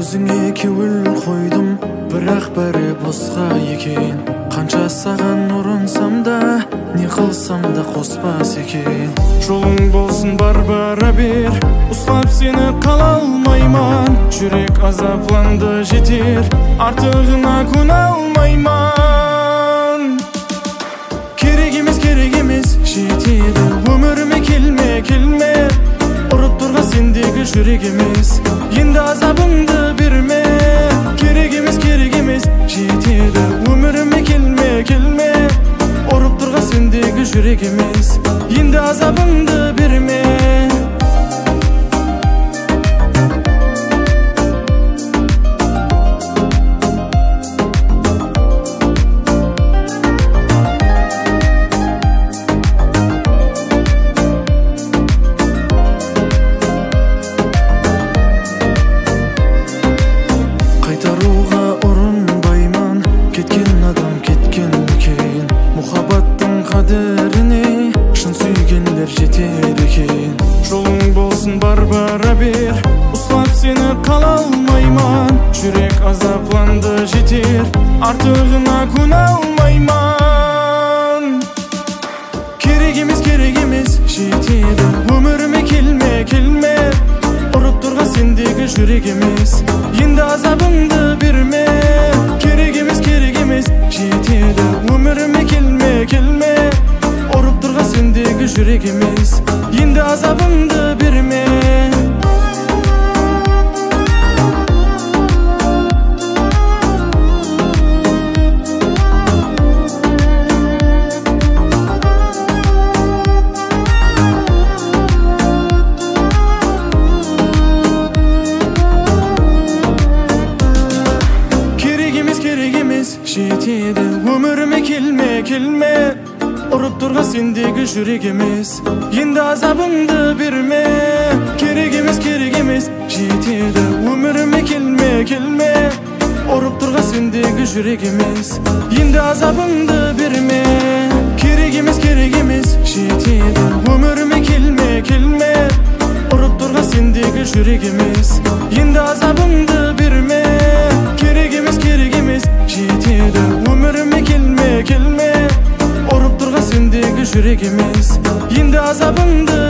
өзіңе кеуіл қойдым, бірақ бәрі босқа екен. Қанша саған ұрынсам да, не қылсам да қоспас екен. Жолың болсын бара бер, ұстап сені қала алмайман. Жүрек азапланды жетер, артығына көне алмайман. Керек емес, жетеді өміріме келме. Ұрып тұрға сендегі жүрек емес, енді азабыңды берме. Керек емес, жетеді өміріме келме. Ұрып тұрға сендегі жүрек емес, енді азабыңды берме. Қадіріне шын сүйгендер жетер екен. Жолың болсын бара бер, ұстап сені қала алмайман. Жүрек азапланды жетер, артығына көне алмайман. Керек емес, жетеді өміріме келме. Ұрып тұрға сендегі жүрек емес, енді азабыңды берме. Керек емес, жетеді өміріме келме. Ұрып тұрға сендегі жүрек емес, енді азабыңды берме. Жетеді өміріме келме. Ұрып тұрға сендегі жүрек емес, енді азабыңды берме. Керек емес, жетеді өміріме келме. Ұрып тұрға сендегі жүрек емес, енді азабыңды берме. Керек емес, жетеді өміріме келме. Ұрып тұрға сендегі жүрек емес, енді азабыңды берме. Керек емес, жетеді өміріме келме. Ұрып тұрға сендегі жүрек емес, енді азабыңды